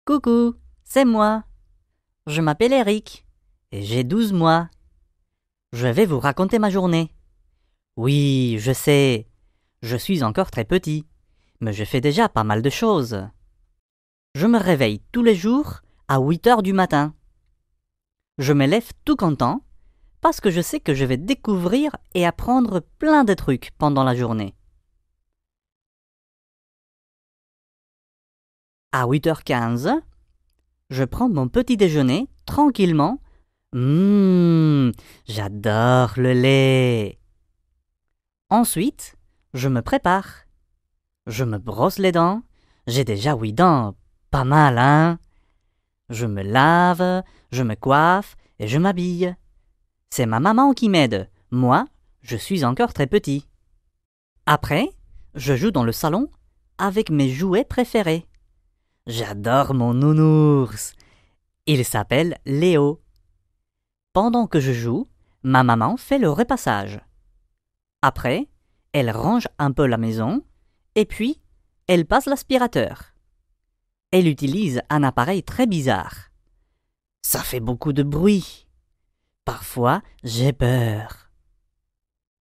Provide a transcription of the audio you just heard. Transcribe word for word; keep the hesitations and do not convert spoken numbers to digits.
Coucou, c'est moi. Je m'appelle Eric et j'ai douze mois. Je vais vous raconter ma journée. Oui, je sais, je suis encore très petit, mais je fais déjà pas mal de choses. Je me réveille tous les jours à huit heures du matin. Je me lève tout content parce que je sais que je vais découvrir et apprendre plein de trucs pendant la journée. À huit heures quinze, je prends mon petit déjeuner tranquillement. Hum, j'adore le lait. Ensuite, je me prépare. Je me brosse les dents. J'ai déjà huit dents, pas mal, hein? Je me lave, je me coiffe et je m'habille. C'est ma maman qui m'aide. Moi, je suis encore très petit. Après, je joue dans le salon avec mes jouets préférés. J'adore mon nounours. Il s'appelle Léo. Pendant que je joue, ma maman fait le repassage. Après, elle range un peu la maison et puis elle passe l'aspirateur. Elle utilise un appareil très bizarre. Ça fait beaucoup de bruit. Parfois, j'ai peur.